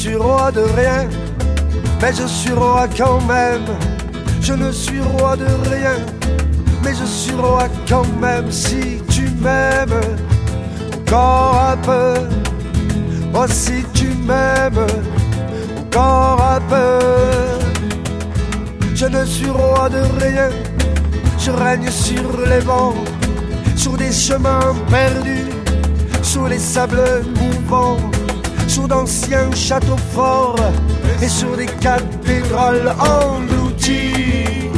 suis roi de rien, mais je suis roi quand même. Je ne suis roi de rien, mais je suis roi quand même. Si tu m'aimes encore un peu, oh si tu m'aimes encore un peu. Je ne suis roi de rien, je règne sur les vents, sur des chemins perdus, sur les sables mouvants, sur d'anciens châteaux forts et sur des cathédrales englouties,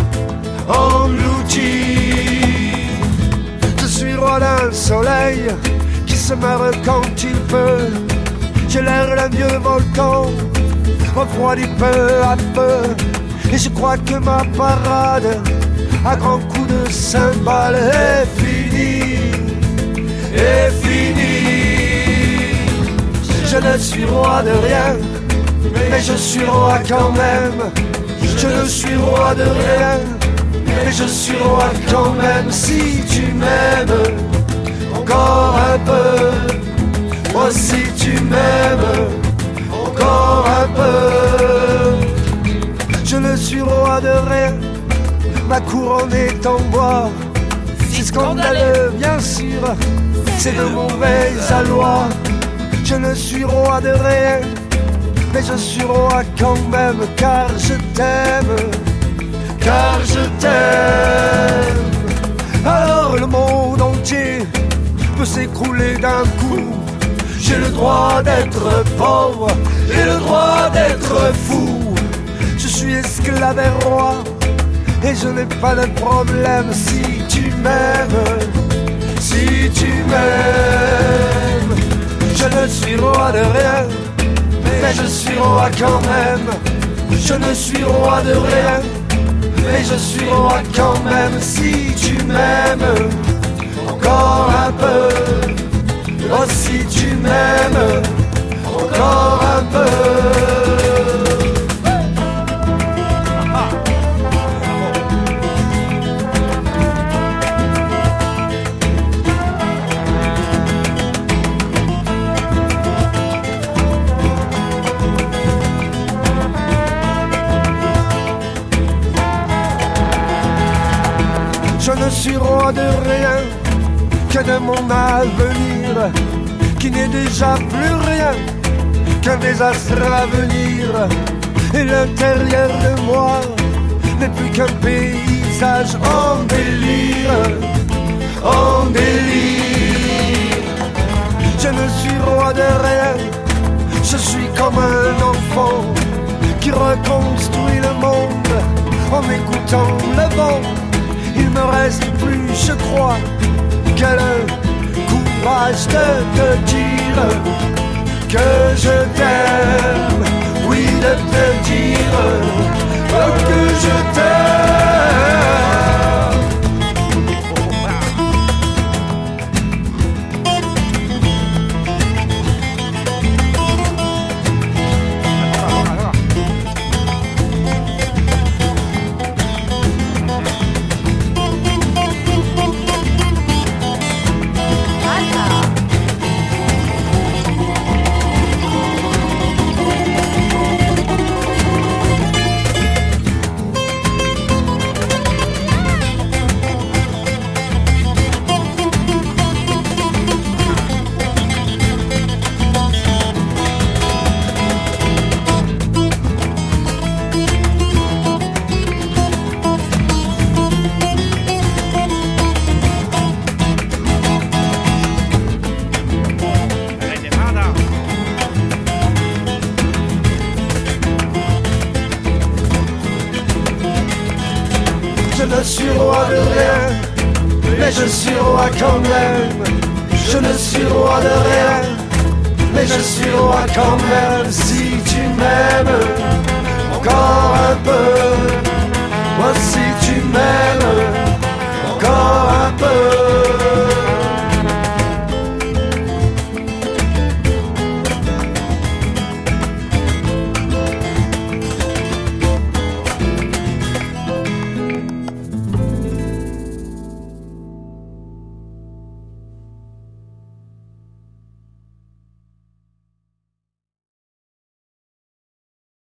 englouties. Je suis roi d'un soleil qui se meurt quand il peut. J'ai l'air d'un vieux volcan refroidi peu à peu. Et je crois que ma parade à grands coups de cymbales est finie, est finie. Je ne suis roi de rien, mais je suis roi quand même. Je ne suis roi de rien, mais je suis roi quand même. Si tu m'aimes encore un peu, moi si tu m'aimes encore un peu. Je ne suis roi de rien, ma couronne est en bois. C'est scandaleux bien sûr, c'est de mauvaise loi. Je ne suis roi de rien, mais je suis roi quand même. Car je t'aime, car je t'aime. Alors le monde entier peut s'écrouler d'un coup. J'ai le droit d'être pauvre, j'ai le droit d'être fou. Je suis esclave et roi, et je n'ai pas de problème. Si tu m'aimes, si tu m'aimes. Je ne suis roi de rien, mais je suis roi quand même. Je ne suis roi de rien, mais je suis roi quand même. Si tu m'aimes encore un peu, oh si tu m'aimes encore un peu. Je ne suis roi de rien que de mon avenir, qui n'est déjà plus rien qu'un désastre à venir. Et l'intérieur de moi n'est plus qu'un paysage en délire, en délire. Je ne suis roi de rien, je suis comme un enfant qui reconstruit le monde en écoutant le vent. Il me reste plus, je crois, que le courage de te dire que je t'aime. Oui, de te dire que je t'aime. Je ne suis roi de rien, mais je suis roi quand même. Je ne suis roi de rien, mais je suis roi quand même. Si tu m'aimes encore un peu, moi si tu m'aimes encore un peu.